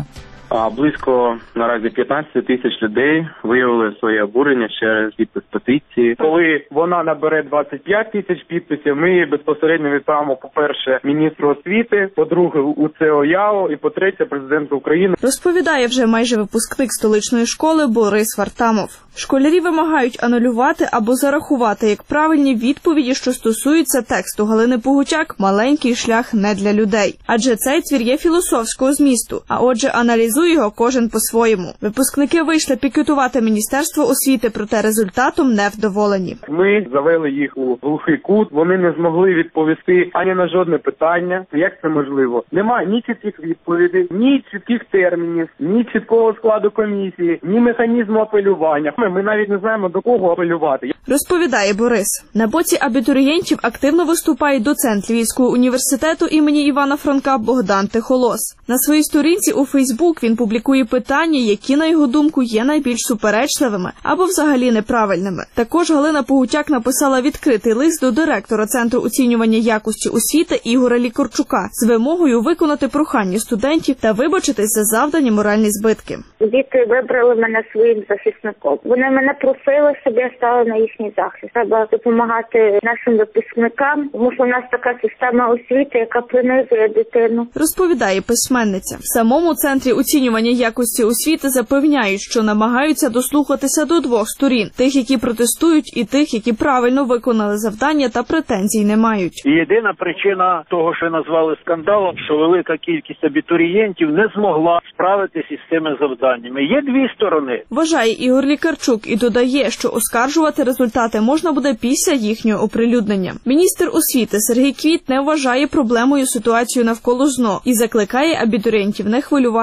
Близько наразі 15 тисяч людей виявили своє обурення через підпис петиції. Коли вона набере 25 тисяч підписів, ми безпосередньо відправимо, по-перше, міністру освіти, по-друге, УЦО ЯО і, по-третє, президенту України. Розповідає вже майже випускник столичної школи Борис Вартамов. Школярі вимагають анулювати або зарахувати як правильні відповіді, що стосуються тексту Галини Погутяк «Маленький шлях не для людей». Адже цей твір є філософського змісту, а отже аналізує його кожен по-своєму. Випускники вийшли пікетувати Міністерство освіти, проте результатом не вдоволені. Ми завели їх у глухий кут, вони не змогли відповісти ані на жодне питання. Як це можливо? Немає ні чітких відповідей, ні чітких термінів, ні чіткого складу комісії, ні механізму апелювання. Ми навіть не знаємо, до кого апелювати. Розповідає Борис. На боці абітурієнтів активно виступає доцент Львівського університету імені Івана Франка Богдан Тихолос. На своїй сторінці у Фейсбук він публікує питання, які, на його думку, є найбільш суперечливими або взагалі неправильними. Також Галина Погутяк написала відкритий лист до директора Центру оцінювання якості освіти Ігоря Лікорчука з вимогою виконати прохання студентів та вибачитись за завдані моральні збитки. Діти вибрали мене своїм захисником. Вони мене просили, щоб я стала на їхній захист. Треба допомагати нашим випускникам, тому що у нас така система освіти, яка принизує дитину. Розповідає письменниця. В самому Центрі оцінювання якості освіти запевняють, що намагаються дослухатися до двох сторін. Тих, які протестують, і тих, які правильно виконали завдання та претензій не мають. Єдина причина того, що назвали скандалом, що велика кількість абітурієнтів не змогла справитися із цими завданнями. Є дві сторони. Вважає Ігор Лікарчук і додає, що оскаржувати результати можна буде після їхнього оприлюднення. Міністр освіти Сергій Квіт не вважає проблемою ситуацію навколо ЗНО і закликає абітурієнтів не хвилюватися.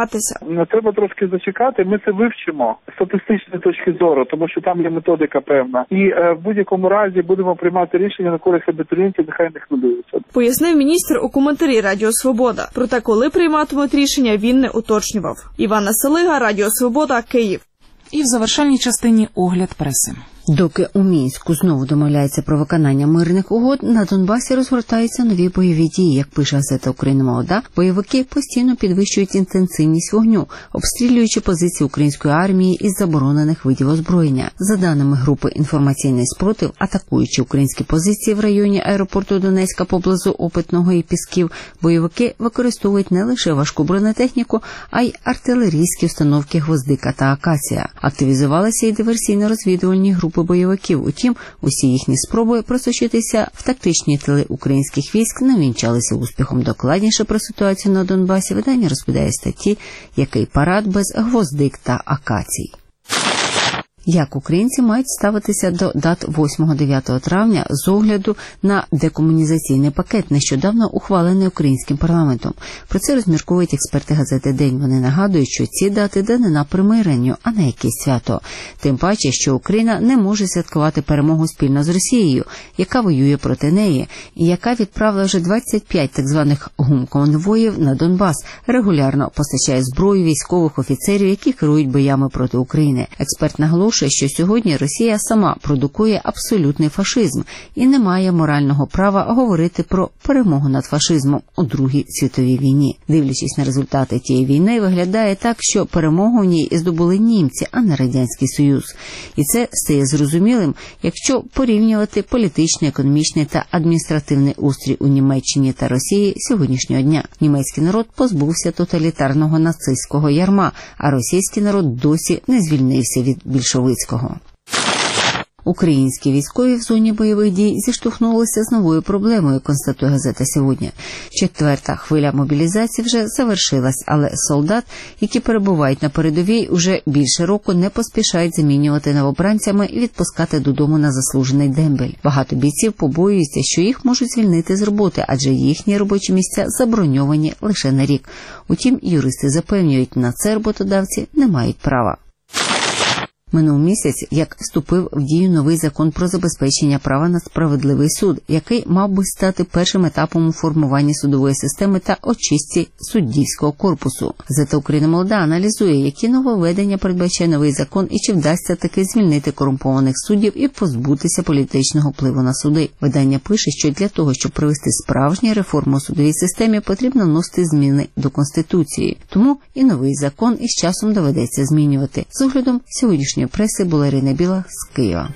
Треба трошки зачекати, ми це вивчимо з статистичної точки зору, тому що там є методика певна. І в будь-якому разі будемо приймати рішення на користь абітурієнтів, нехай не хвилюються. Пояснив міністр у коментарі Радіо Свобода. Проте, коли прийматимуть рішення, він не уточнював. Івана Селига, Радіо Свобода, Київ. І в завершальній частині огляд преси. Доки у Мінську знову домовляються про виконання мирних угод, на Донбасі розгортаються нові бойові дії. Як пише газета «Україна молода», бойовики постійно підвищують інтенсивність вогню, обстрілюючи позиції української армії із заборонених видів озброєння. За даними групи «Інформаційний спротив», атакуючи українські позиції в районі аеропорту Донецька поблизу Опитного і Пісків, бойовики використовують не лише важку бронетехніку, а й артилерійські установки «Гвоздика» та «Акація». Активізувалися і диверсійно-розвідувальні групи бойовиків. Утім, усі їхні спроби просочитися в тактичні тили українських військ не вінчалися успіхом. Докладніше про ситуацію на Донбасі видання розповідає статті «Який парад без гвоздик та акацій». Як українці мають ставитися до дат 8-9 травня з огляду на декомунізаційний пакет, нещодавно ухвалений українським парламентом. Про це розмірковують експерти газети «День». Вони нагадують, що ці дати данина примиренню, а не якесь свято. Тим паче, що Україна не може святкувати перемогу спільно з Росією, яка воює проти неї, і яка відправила вже 25 так званих гумконвоїв на Донбас, регулярно постачає зброю військових офіцерів, які керують боями проти України. Експерт наголошує, що сьогодні Росія сама продукує абсолютний фашизм і не має морального права говорити про перемогу над фашизмом у Другій світовій війні. Дивлячись на результати тієї війни, виглядає так, що перемогу в ній здобули німці, а не Радянський Союз. І це стає зрозумілим, якщо порівнювати політичний, економічний та адміністративний устрій у Німеччині та Росії сьогоднішнього дня. Німецький народ позбувся тоталітарного нацистського ярма, а російський народ досі не звільнився від більшовицького. Українські військові в зоні бойових дій зіштовхнулися з новою проблемою, констатує газета «Сьогодні». 4-та хвиля мобілізації вже завершилась, але солдат, які перебувають на передовій, уже більше року не поспішають замінювати новобранцями і відпускати додому на заслужений дембель. Багато бійців побоюються, що їх можуть звільнити з роботи, адже їхні робочі місця заброньовані лише на рік. Утім, юристи запевнюють, на це роботодавці не мають права. Минув місяць, як вступив в дію новий закон про забезпечення права на справедливий суд, який мав би стати першим етапом у формуванні судової системи та очистці суддівського корпусу. Газета «Україна молода» аналізує, які нововведення передбачає новий закон і чи вдасться таки звільнити корумпованих суддів і позбутися політичного впливу на суди. Видання пише, що для того, щоб провести справжні реформи у судовій системі, потрібно вносити зміни до Конституції. Тому і новий закон із часом доведеться змінювати. З оглядом сьогоднішньої преси була Ірина Біла з Києва.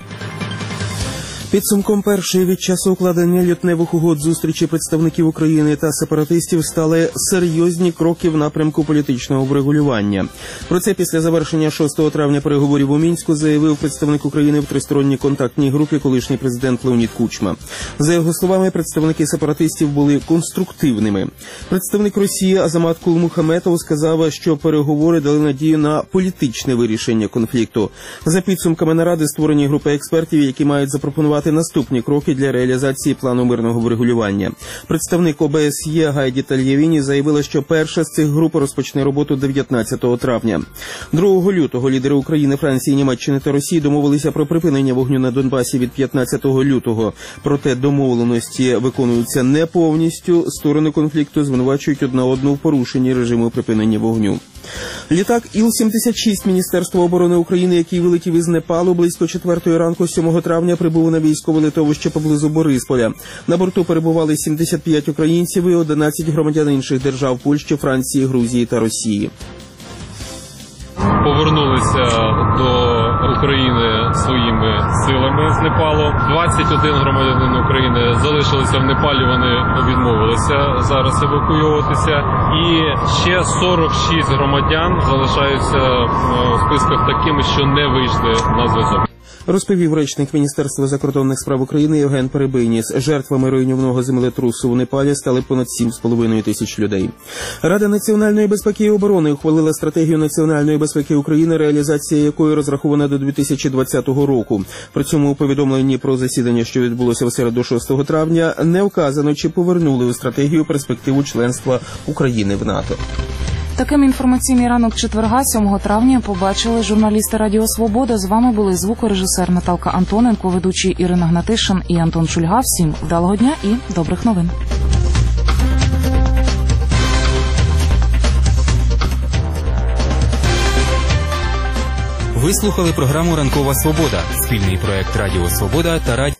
Підсумком першої від часу укладення лютневих угод зустрічі представників України та сепаратистів стали серйозні кроки в напрямку політичного врегулювання. Про це після завершення 6 травня переговорів у Мінську заявив представник України в тристоронній контактній групі колишній президент Леонід Кучма. За його словами, представники сепаратистів були конструктивними. Представник Росії Азамат Кулмухаметов сказав, що переговори дали надію на політичне вирішення конфлікту. За підсумками наради створені групи експертів, які мають запропонувати наступні кроки для реалізації плану мирного врегулювання. Представник ОБСЄ Гайді Тальєвіні заявила, що перша з цих груп розпочне роботу 19 травня. 2 лютого лідери України, Франції, Німеччини та Росії домовилися про припинення вогню на Донбасі від 15 лютого. Проте домовленості виконуються не повністю. Сторони конфлікту звинувачують одна одну в порушенні режиму припинення вогню. Літак Іл-76 Міністерства оборони України, який вилетів із Непалу близько 4 ранку 7 травня, прибув на військове литовище поблизу Борисполя. На борту перебували 75 українців і 11 громадян інших держав – Польщі, Франції, Грузії та Росії. Повернулися до України своїми силами з Непалу. 21 громадянин України залишилися в Непалі, вони відмовилися зараз евакуюватися. І ще 46 громадян залишаються в списках такими, що не вийшли на зв'язок. Розповів речник Міністерства закордонних справ України Євген Перебийніс. Жертвами руйнівного землетрусу в Непалі стали понад 7,5 тисяч людей. Рада національної безпеки і оборони ухвалила стратегію національної безпеки України, реалізація якої розрахована до 2020 року. При цьому у повідомленні про засідання, що відбулося в середу 6 травня, не вказано, чи повернули у стратегію перспективу членства України в НАТО. Таким інформаційний ранок четверга, 7 травня, побачили журналісти Радіо Свобода. З вами були звукорежисер Наталка Антоненко, ведучі Ірина Гнатишин і Антон Шульга. Всім вдалого дня і добрих новин. Ви слухали програму «Ранкова Свобода» – спільний проект Радіо Свобода та Радіо